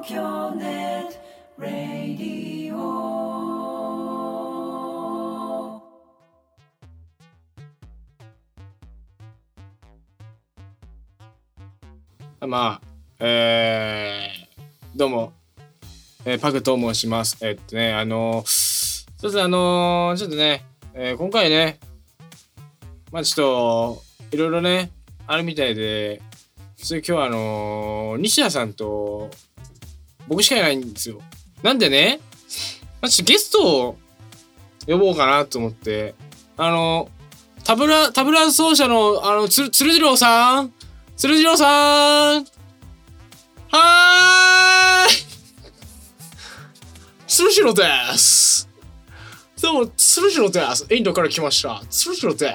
東京ネットラディオ。 まあどうも、パグと申します。ちょっとね今回ねまあちょっといろいろねあるみたいで、それ今日は西田さんと僕しかいないんですよ。なんでね、まあ、ちょっとゲストを呼ぼうかなと思って、タブラ奏者の鶴次郎さん、鶴次郎さん、はーい、鶴次郎です。どうも鶴次郎です。インドから来ました鶴次郎です。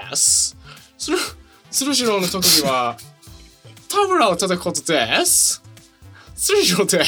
鶴次郎の特技はタブラを叩くことです。鶴次郎です。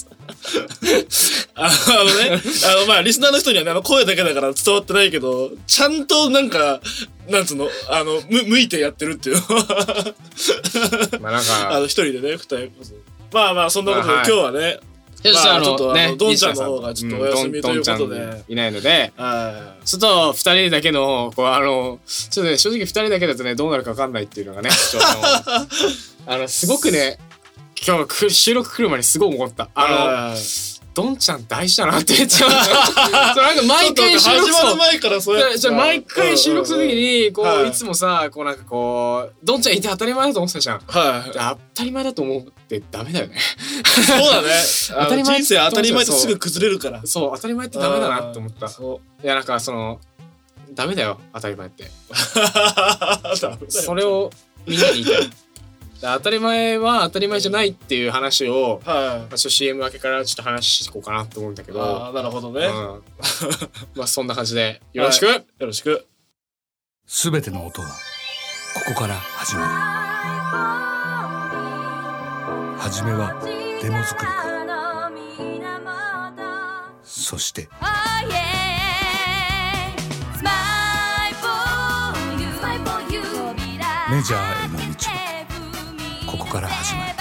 まあリスナーの人にはね声だけだから伝わってないけど、ちゃんとなんかなんつうの向いてやってるっていうまあなんか一人でね二人まあそんなことで、今日はねちょっとドンちゃんの方がちょっとお休みということでいないので、ちょっと2人だけのちょっとね正直2人だけだとねどうなるか分かんないっていうのがねちょっとすごくね今日収録来る前にすごい思った。ドンちゃん大事だなって言っちゃう。なんか毎回収録始まる前からそうやって毎回収録する時にいつもさなんかドンちゃんいて当たり前だと思ってたじゃん。当たり前だと思ってダメだよね。 そうだね。当たり前人生当たり前とすぐ崩れるから。 そう当たり前ってダメだなって思った。いやなんかダメだよ当たり前って。それをみんなに言いたい。当たり前は当たり前じゃないっていう話を、CM 明けからちょっと話していこうかなと思うんだけど。 なるほどね。 まあそんな感じでよろしく、よろしく。 すべての音はここから始まる。はじめはデモ作りから、そしてメジャーへの道はここから始まる。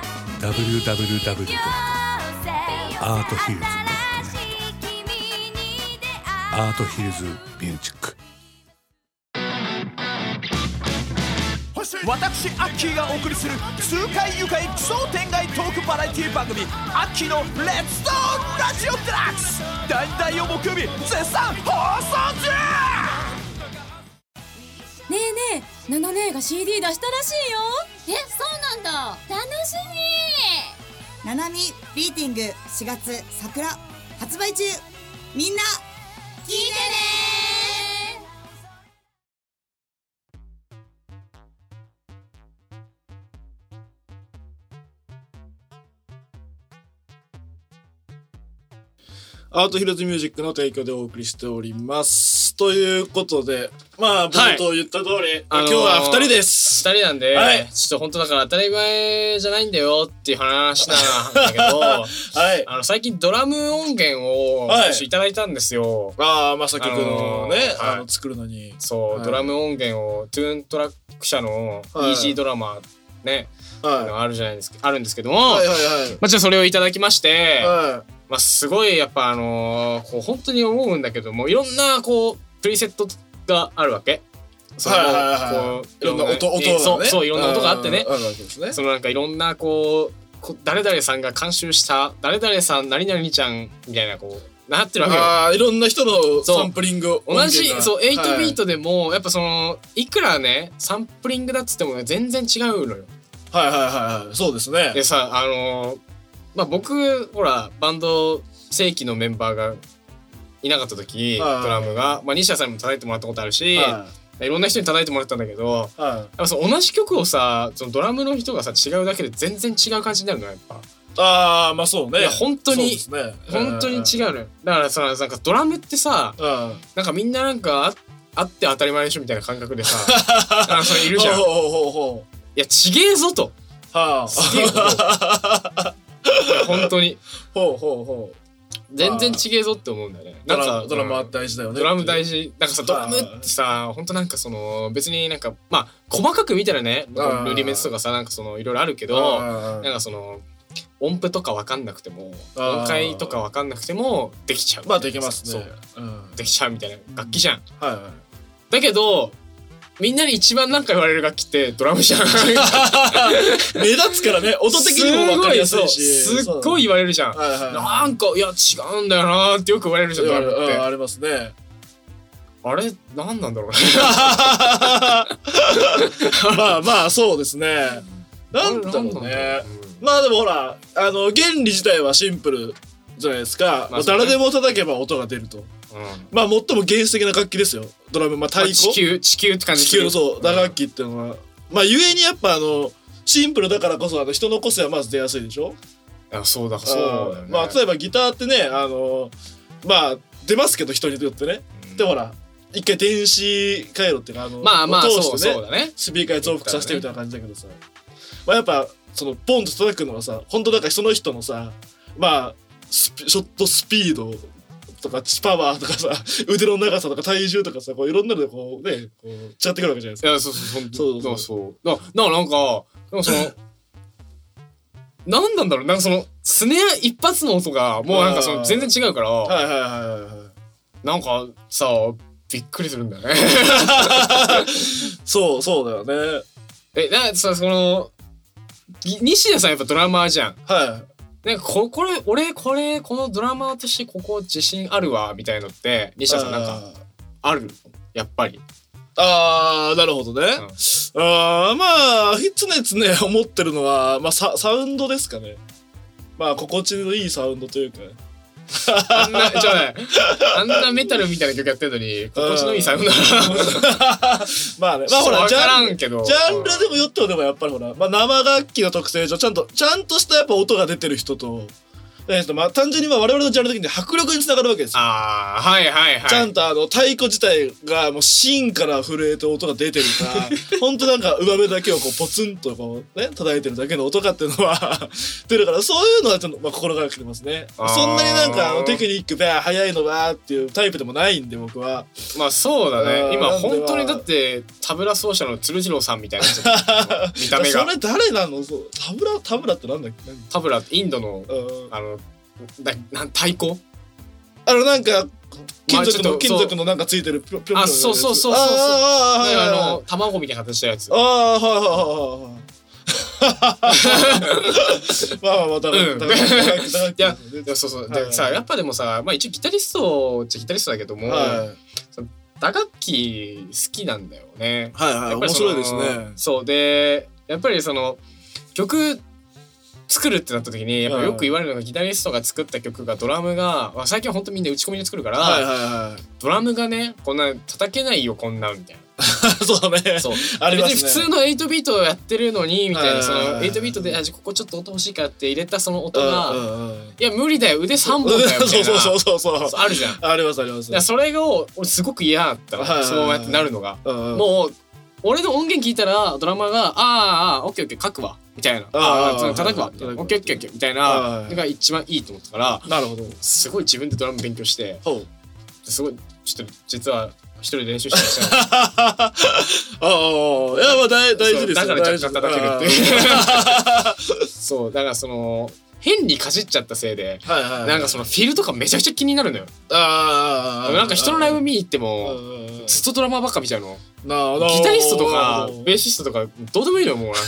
www.arthills.net アートヒルズミュージック。 私アッキーがお送りする痛快愉快奇想天外トークバラエティ番組アッキーのレッツトークラジオデラックス、第2曜木曜日絶賛放送中。 ねえねえ、ナナ姉が CD 出したらしいよ。そうなんだ、楽しみ。 ナナミビーティング4月桜発売中、みんな聞いてね。 アートヒルズミュージックの提供でお送りしておりますということで、まあ冒頭言った通り、今日は2人です。 2人なんで、ちょっと本当だから当たり前じゃないんだよっていう話なんだけど、最近ドラム音源をいただいたんですよ。 まあ作曲のね、作るのにドラム音源をトゥーントラック社のイージードラマね、あるじゃないですか、あるんですけども、まあそれをいただきまして、まあすごいやっぱ本当に思うんだけども、いろんなプリセットがあるわけ。 いろんな音がね、 そういろんな音があってね、そのなんかいろんな誰々さんが監修した誰々さん何々ちゃんみたいななってるわけよ。 いろんな人のサンプリング同じ8ビートでもやっぱいくらねサンプリングだっつっても全然違うのよ。 そうですね。 でさまあ僕ほらバンド正規のメンバーがいなかった時、ドラムが西田さんにも叩いてもらったことあるし、いろんな人に叩いてもらったんだけど、やっぱ同じ曲をさドラムの人がさ違うだけで全然違う感じになるのやっぱ。 まあそうね。 いや本当に本当に違うのよ。だからさなんかドラムってさ、なんかみんななんかあって当たり前でしょみたいな感覚でさそれいるじゃん。いやちげえぞと。すげえ本当に全然ちげえぞって思うんだよね。なんかドラムは大事だよね。 ドラム大事。なんかさドラムってさ本当なんか別になんかまあ細かく見たらねルリメンツとかさなんかいろいろあるけど、なんか音符とか分かんなくてもあー音階とか分かんなくてもできちゃう。 まあできますそうね。うん。 できちゃうみたいな楽器じゃん。 はいはい。 だけどみんなに一番なんか言われる楽器ってドラムじゃん。 目立つからね、音的にも分かりやすいし。 すっごい言われるじゃん。 はいはい。 なんかいや違うんだよなーってよく言われるじゃんドラムって。 ありますね。 あれなんなんだろうね。 まあまあそうですね。なんだろうね。まあでもほら原理自体はシンプルじゃないですか。 まあそうね誰でも叩けば音が出ると。まあ最も原始的な楽器ですよ。ドラム、まあ太鼓。 地球って感じ地球のそう打楽器っていうのは、まあゆえにやっぱシンプルだからこそ人の個性はまず出やすいでしょ。 いやそうだよね。 まあ例えばギターってねまあ出ますけど人によってね。でほら一回電子回路っていうかまあまあ通してそうだね。 スピーカーに増幅させてみたいな感じだけどさ、まあやっぱそのポンと叩くのはさ本当だからその人のさまあショットスピードとかパワーとかさ腕の長さとか体重とかさこういろんなのでこうねこう違ってくるわけじゃないですか。 いやそうなんかそのなんなんだろうなんかそのスネア一発の音がもうなんかその全然違うからはいはいはいはいなんかさびっくりするんだよね。 そうだよね。 さその西田さんやっぱドラマーじゃん。 はい。 なんかこのドラマーとしてここ自信あるわみたいのって西田さんなんかあるやっぱり。 ああなるほどね。まあ常々思ってるのはまあサウンドですかね。まあ心地のいいサウンドというか。 あんなメタルみたいな曲やってるのに心地のいいサウンド。 まあねまあほら分からんけどジャンルでもよってもでもやっぱりほら、まあ、生楽器の特性上ちゃんとしたやっぱ音が出てる人と、まあ単純にまあ我々のジャンル的に迫力につながるわけですよ。 ああはいはいはい。 ちゃんと太鼓自体がもう芯から震えて音が出てるかほんとなんか上目だけをこうポツンとこうね叩いてるだけの音かっていうのは出るからそういうのはちょっとまあ心がけてますね。そんなになんかテクニックで速いのがっていうタイプでもないんで僕は。 まあそうだね。今なんで本当にだってタブラ奏者の鶴次郎さんみたいな見た目が。 それ誰なの？そうタブラってなんだっけ？ タブラってインドの太鼓？ なんか金属まあ金属のなんかついてるピョンピョンのやつ。 そうあ卵みたいな形したやつ。 あはいはいはいはい。まあまあだからいやそうでさやっぱでもさまあ一応ギタリストっちゃギタリストだけども打楽器好きなんだよね。 はいはい面白いですね。 そうでやっぱりその曲作るってなった時にやっぱよく言われるのがギタリストが作った曲がドラムが最近は本当みんな打ち込みで作るからドラムがねこんな叩けないよこんなみたいな。 そうだね。 そうありますね。 普通の8ビートをやってるのにみたいなその8ビートでここちょっと音欲しいからって入れたその音がいや無理だよ腕3本だよみたいなそうあるじゃん。 ありますあります。 それが俺すごく嫌だったのそのままやってなるのがもう俺の音源聞いたらドラマがオッケーオッケー書くわみたいな叩くわオッケーオッケーオッケーみたいなのが一番いいと思ったからなるほどすごい自分でドラム勉強してすごいちょっと実は一人で練習してました。 いやまあ大事ですよ。 だから若干叩けるっていう。そうだからその変にかじっちゃったせいでなんかそのフィルとかめちゃくちゃ気になるのよ。なんか人のライブ見に行ってもずっとドラマばっか見ちゃうの。ギタリストとかベーシストとかどうでもいいのよも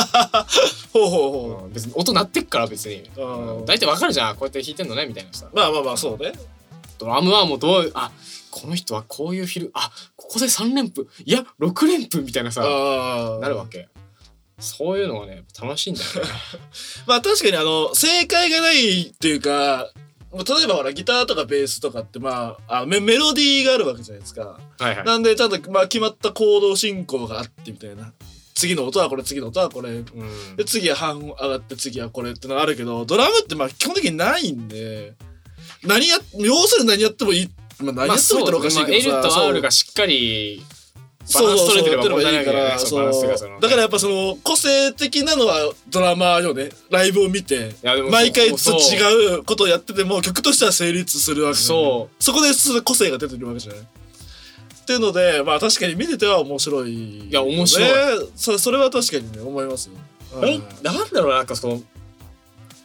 う。別に音鳴ってっから別に大体わかるじゃんこうやって弾いてんのねみたいなさ。 まあそうね。 ドラムはもうこの人はこういうフィルここで3連符いや6連符みたいなさなるわけ。そういうのがね楽しいんだよね。 まあ確かに正解がないっていうか例えばほらギターとかベースとかってまあメロディーがあるわけじゃないですか。なんでちゃんとまあ決まったコード進行があってみたいな。次の音はこれ次の音はこれ、で次は半音上がって次はこれってのがあるけどドラムってまあ基本的にないんで要するに何やってもいい。何やってもいいっておかしいけどさ、 L と R がしっかりバランス取れてれば問題ないから、 だからやっぱその個性的なのはドラマーよね。ライブを見て毎回違うことをやってても曲としては成立するわけじゃない。そこで個性が出てるわけじゃないっていうのでまあ確かに見てては面白い。 いや面白い。 それは確かにね思いますよ。 なんだろうなんかその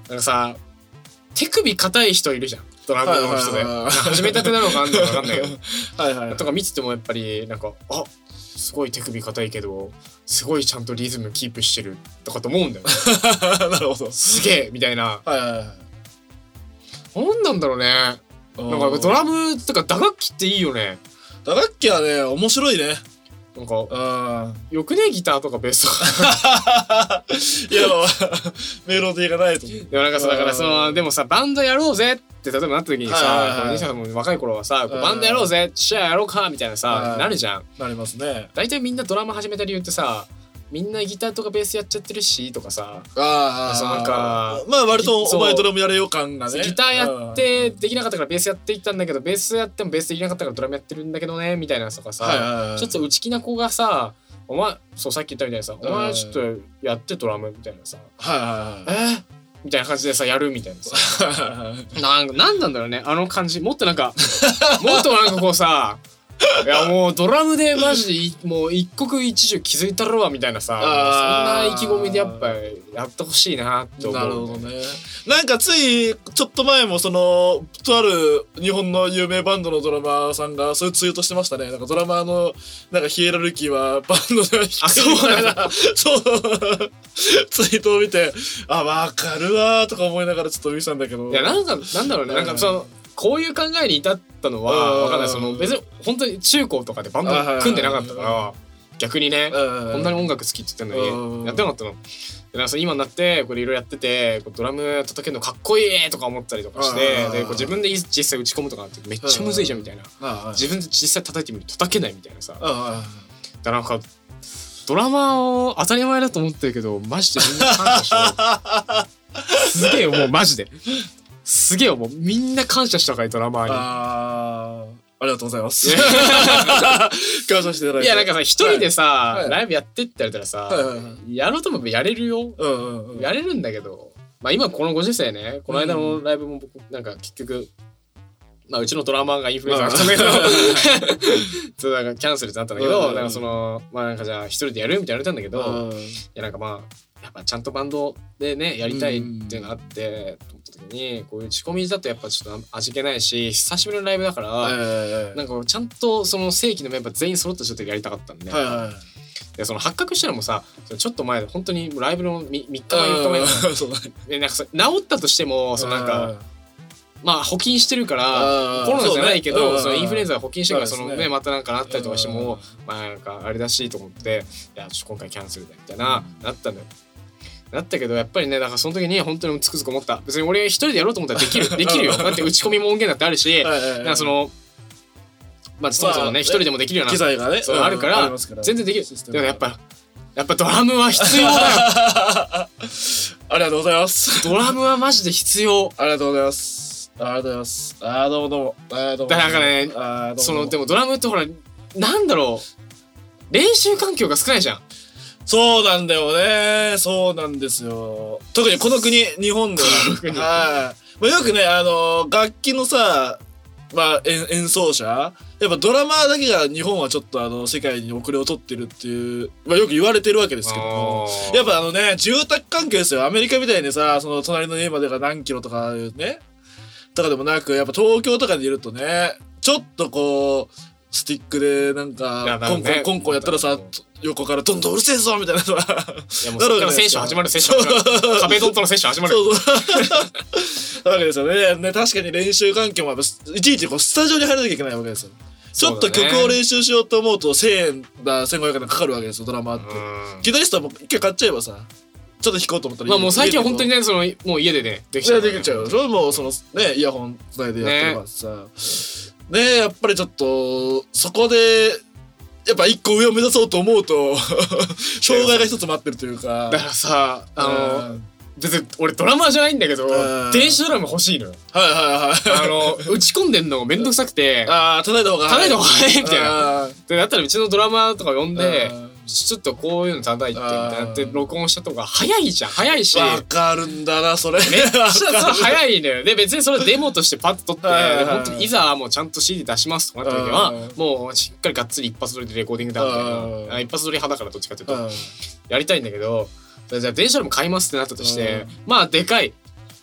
なんかさ手首硬い人いるじゃんドラムの人で始めたくなるのか分かんないけどはいはいとか見ててもやっぱりなんかすごい手首硬いけどすごいちゃんとリズムキープしてるとかと思うんだよねなるほどすげえみたいなはいはいはい何なんだろうねなんかドラムとか打楽器っていいよね打楽器はね面白いねなんかよくねギターとかベースとかいやメロディーがないと思うでもなんかさだからでもさバンドやろうぜって例えばなった時にさ西田さんも若い頃はさバンドやろうぜシェアやろうかみたいなさなるじゃんなりますね大体みんなドラマ始めた理由ってさみんなギターとかベースやっちゃってるしとかさなんかまあ割とお前ドラムやれよ感がねギターやってできなかったからベースやっていったんだけどベースやってもベースできなかったからドラムやってるんだけどねみたいなとかさちょっと内気な子がさお前そうさっき言ったみたいにさお前ちょっとやってドラムみたいなさみたいな感じでさやるみたいなさなんなんだろうねあの感じもっとなんかこうさいやもうドラムでマジでもう一国一樹気づいたろわみたいなさそんな意気込みでやっぱりやってほしいなって思う、ね、なるほどねなんかついちょっと前もとある日本の有名バンドのドラマーさんがそういうツイートしてましたねなんかドラマーのなんかヒエラルキーはバンドでは低いみたいなそうツイートを見てわかるわとか思いながらちょっと見てたんだけどいやなんだろうねなんかこういう考えに至ったのは分かんない別に本当に中高とかでバンド組んでなかったから逆にねこんなに音楽好きって言ってんのにやってなかったのでなんか今になってこれいろいろやっててドラム叩けるのかっこいいとか思ったりとかしてで自分で実際打ち込むとかってめっちゃむずいじゃんみたいな自分で実際叩いてみると叩けないみたいなさだなんかドラマを当たり前だと思ってるけどマジでみんな感謝しようすげえもうマジですげえもうみんな感謝したからドラマーにありがとうございます感謝していただいていやなんかさ一人でさライブやってって言われたらさやろうと思えばやれるよやれるんだけどまあ今この50歳ねこの間のライブも僕なんか結局まあうちのドラマーがインフルエンザだったんだけどそうなんかキャンセルってなったんだけどなんかまあなんかじゃあ一人でやるみたいな言われたんだけどいやなんかまあやっぱちゃんとバンドでねやりたいっていうのがあってと思った時にこういう打ち込みだとやっぱちょっと味気ないし久しぶりのライブだからなんかちゃんとその正規のメンバー全員揃った状態でやりたかったんでで発覚したのもさちょっと前で本当にライブの3日前4日前なんか治ったとしてもなんかまあ保菌してるからコロナじゃないけどそのインフルエンザが保菌してるからねまたなんかなったりとかしてもまあなんかあれだしと思っていやちょっと今回キャンセルだみたいななったんだよなったけどやっぱりねだからその時に本当につくづく思った別に俺一人でやろうと思ったらできるよだって打ち込みも音源だってあるしなんかまあそもそもね一人でもできるような機材がねあるから全然できるでもやっぱドラムは必要だよありがとうございますドラムはマジで必要ありがとうございますありがとうございますどうもだからなんかねでもドラムってほらなんだろう練習環境が少ないじゃんそうなんだよねそうなんですよ特にこの国日本ではよくね楽器のさまあ演奏者やっぱドラマーだけが日本はちょっと世界に遅れを取ってるっていうまあよく言われてるわけですけどもやっぱ住宅環境ですよアメリカみたいにさ隣の家までが何キロとかねとかでもなくやっぱ東京とかにいるとねちょっとこうスティックでなんかコンコンやったらさ横からどんどんうるせえぞみたいなさいやもうそっからセッション始まる壁ドンとのセッション始まるわけですよね確かに練習環境もいちいちスタジオに入らなきゃいけないわけですよちょっと曲を練習しようと思うと1000円だ1500円かかるわけですよドラマってギタリストはもう一回買っちゃえばさちょっと弾こうと思ったらまあもう最近は本当にねもう家でねできちゃうそれもイヤホンつないでやってるからさやっぱりちょっとそこでやっぱ一個上を目指そうと思うと障害が一つ待ってるというかだからさ別に俺ドラマーじゃないんだけど電子ドラム欲しいのよ打ち込んでんのめんどくさくて叩いた方が早いみたいなでだったらうちのドラマーとか呼んでちょっとこういうの叩いてみたいなって録音したとか早いじゃん早いしわかるんだなそれめっちゃ早いのよで別にそれデモとしてパッと撮って本当にいざもうちゃんと CD 出しますとかなった時はもうしっかりがっつり一発撮りでレコーディングだみたいな一発撮り派だからどっちかっていうとやりたいんだけどじゃあ電子ドラム買いますってなったとしてまあでかい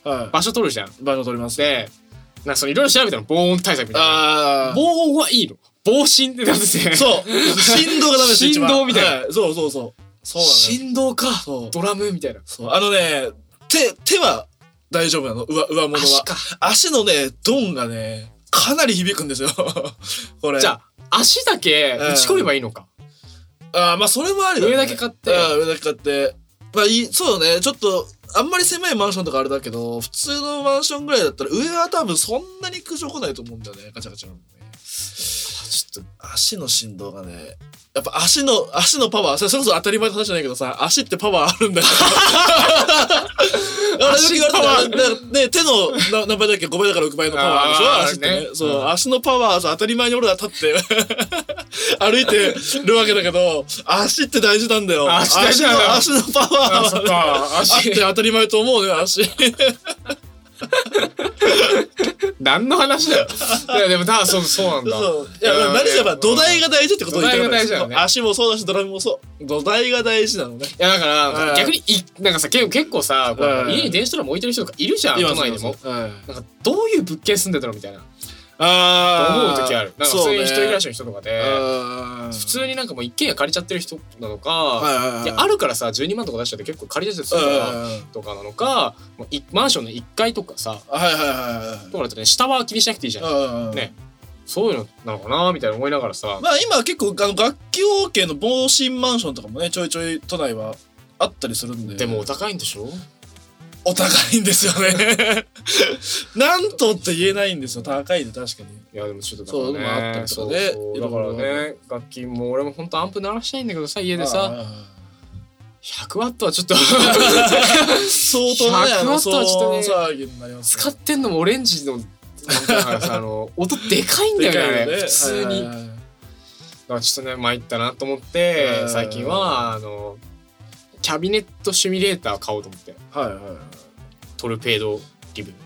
場所取るじゃん。 場所取ります。 でなんかそのいろいろ調べたの、防音対策みたいな。防音はいいの、防振ってなってて、 そう振動がダメです。 振動みたいな。 そうそうそうそうなの。 振動か、ドラムみたいな。 そう手は大丈夫なの。上物は足のねドンがねかなり響くんですよこれ。 じゃあ足だけ打ち込めばいいのか。 まあそれもありだね。 上だけ買って。 上だけ買って。まあそうね、ちょっとあんまり狭いマンションとかあれだけど、普通のマンションぐらいだったら上は多分そんなに苦情来ないと思うんだよね。ガチャガチャなんでね。ちょっと足の振動がね、やっぱ足のパワー、それこそ当たり前の話じゃないけどさ、足ってパワーあるんだよ足パワーね、手の何倍だっけ、5倍だから6倍のパワーあるでしょ、足ってね。そう、足のパワーさ、当たり前に俺ら立って歩いてるわけだけど、足って大事なんだよ。足のパワーはあって当たり前と思うね、足。 何の話だよ。いやでもそうなんだ。 いや何せやっぱ土台が大事ってことを言ってるから。 土台が大事だよね。 足もそうだしドラムもそう。土台が大事なのね。 いやだから逆になんかさ結構さ家に電子ドラム置いてる人とかいるじゃん、都内でも。なんかどういう物件住んでたのみたいな。思う時ある。なんか普通に一人暮らしの人とかで普通になんかもう一軒家借りちゃってる人なのか、いやあるからさ12万とか出しちゃって結構借りちゃってるとかなのか、マンションの1階とかさとかだとね、下は気にしなくていいじゃんね。そういうのなのかなみたいな思いながらさ、 まあ今結構楽器 OK の防振マンションとかもねちょいちょい都内はあったりするんで。 でもお高いんでしょ。 お高いんですよねなんとって言えないんですよ。高いで確かに。 いやでもちょっとだからね、 そうあったりとかね。 だからね、楽器も俺も本当アンプ鳴らしたいんだけどさ、家でさ100ワットはちょっと相当ね、 100ワットはちょっとね騒ぎになります。 使ってんのもオレンジのだからさ音でかいんだよね普通に。だからちょっとね参ったなと思って最近はキャビネットシミュレーター買おうと思って。トルペードリブ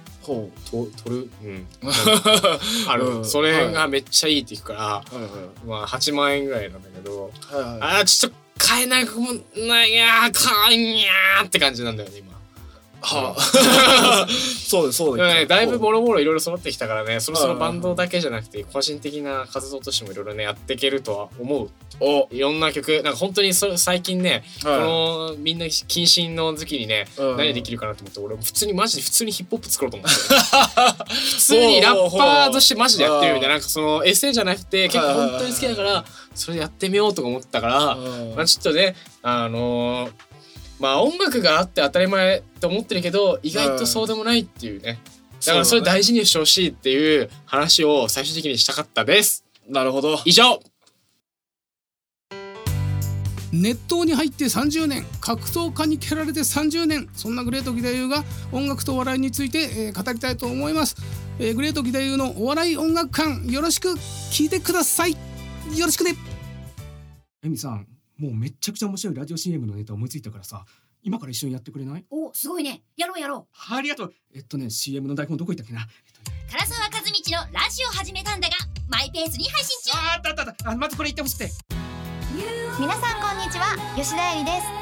それがめっちゃいいって聞くからまあ8万円ぐらいなんだけど、ちょっと買えないかもないや買えにゃーって感じなんだよね今。 そうですそうです。 だいぶボロボロいろいろ揃ってきたからね、そろそろバンドだけじゃなくて個人的な活動としてもいろいろねやっていけるとは思う。いろんな曲なんか本当に最近ね、このみんな謹慎の時期にね何できるかなと思って、俺も普通にマジで普通にヒップホップ作ろうと思って普通にラッパーとしてマジでやってるみたいな、なんかそのエッセイじゃなくて結構本当に好きだからそれでやってみようとか思ったから、まあちょっとねまあ音楽があって当たり前と思ってるけど意外とそうでもないっていうね。だからそれ大事にしてほしいっていう話を最終的にしたかったです。 なるほど。 以上。 熱湯に入って30年、格闘家に蹴られて30年、そんなグレート義太夫が音楽とお笑いについて、語りたいと思います。グレート義太夫のお笑い音楽館、よろしく聞いてください。よろしくね。エミさん、もうめっちゃくちゃ面白いラジオ CM のネタ思いついたからさ、今から一緒にやってくれない？ お、すごいね。やろう。 ありがとう。CM の台本どこ行ったっけな。 唐沢和道のラジオ始めたんだがマイペースに配信中。 あったまずこれ言ってほしくて。 皆さんこんにちは、吉田絵里です。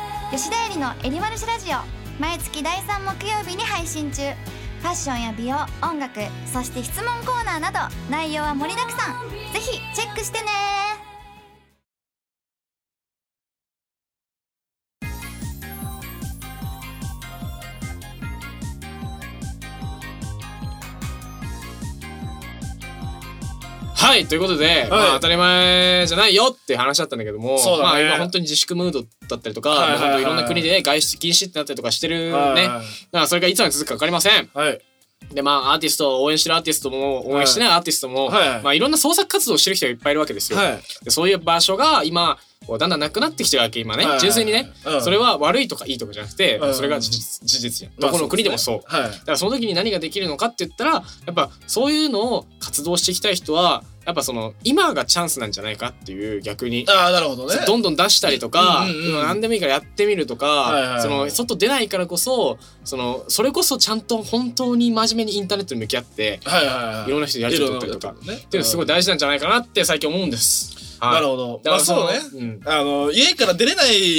吉田絵里のエリマルシラジオ、毎月第3木曜日に配信中。ファッションや美容、音楽、そして質問コーナーなど内容は盛りだくさん。ぜひチェックしてね。 はいということで、まあ当たり前じゃないよっていう話だったんだけども、まあ今本当に自粛ムードだったりとか、いろんな国で外出禁止ってなったりとかしてるね。だからそれがいつまで続くか分かりません。でまあアーティストを応援してるアーティストも応援してないアーティストも、まあいろんな創作活動をしてる人がいっぱいいるわけですよ。でそういう場所が今だんだんなくなってきてるわけ今ね。純粋にね、それは悪いとかいいとかじゃなくて、それが事実じゃん。どこの国でもそう。だからその時に何ができるのかって言ったら、やっぱそういうのを活動していきたい人はやっぱその今がチャンスなんじゃないかっていう、逆になるほどね、 どんどん出したりとか、何でもいいからやってみるとか、その外出ないからこそそれこそちゃんと本当に真面目にインターネットに向き合っていろんな人やり取り取ったりとかっていうのすごい大事なんじゃないかなって最近思うんです。 なるほど。まあそうね。家から出れない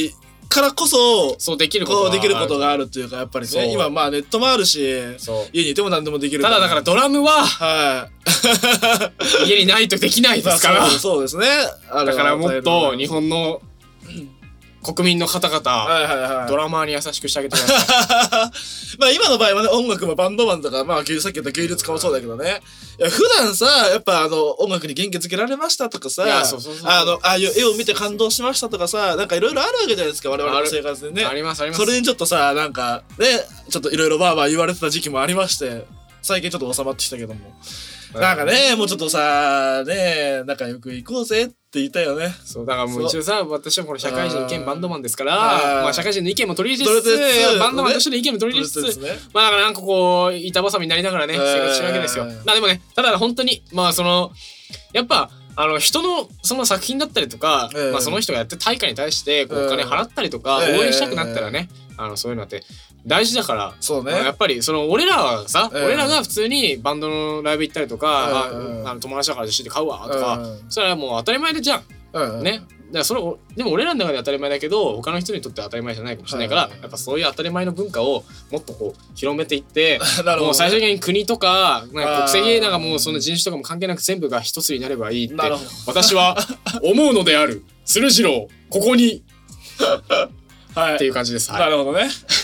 からこそそうできることがあるっていうか、やっぱりね今まあネットもあるし家にいても何でもできるただだからドラムは家にないとできないですからそうですね。 だからもっと日本の国民の方々、ドラマーに優しくしてあげてください。 まあ今の場合はね、音楽もバンドマンとか、まあさっき言った芸術家もそうだけどね。いや普段さ、やっぱ音楽に元気づけられましたとかさ、ああいう絵を見て感動しましたとかさ、なんかいろいろあるわけじゃないですか、我々の生活でね。 ありますあります。 それにちょっとさ、なんかね、ちょっといろいろバーバー言われてた時期もありまして、最近ちょっと収まってきたけども。なんかね、もうちょっとさ、ね、仲良く行こうぜって言ったよね。 そう、だからもう一応さ、私はこの社会人兼バンドマンですから、まあ社会人の意見も取り入れつつ、バンドマンとしての意見も取り入れつつ、まあだからなんかこう、板挟みになりながらね、生活してるわけですよ。まあでもね、ただ本当に、まあやっぱ、人のその作品だったりとか、まあその人がやってる対価に対してお金払ったりとか、応援したくなったらね、そういうのって大事だから、 そうね、 やっぱり俺らはさ、俺らが普通にバンドのライブ行ったりとか、友達だから自身で買うわとか、それはもう当たり前でじゃん。ね。だからでも俺らの中で当たり前だけど、他の人にとっては当たり前じゃないかもしれないから、やっぱそういう当たり前の文化をもっとこう広めていって、もう最終的に国とか国籍なんかもうその人種とかも関係なく全部が一つになればいいって私は思うのである。鶴次郎ここにっていう感じです。 なるほどね。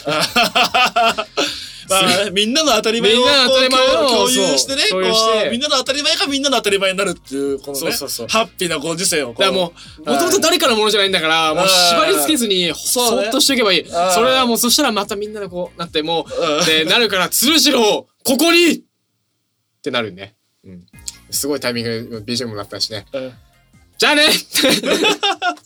まあみんなの当たり前を共有してね、みんなの当たり前がみんなの当たり前になるっていうこのね、ハッピーなご時世を。 だからもともと誰かのものじゃないんだから、もう縛り付けずにそっとしておけばいい。それはもうそしたらまたみんなでこうなってもうでなるから、鶴次郎ここにってなるね。すごいタイミングで BGM もなったしね。じゃあね。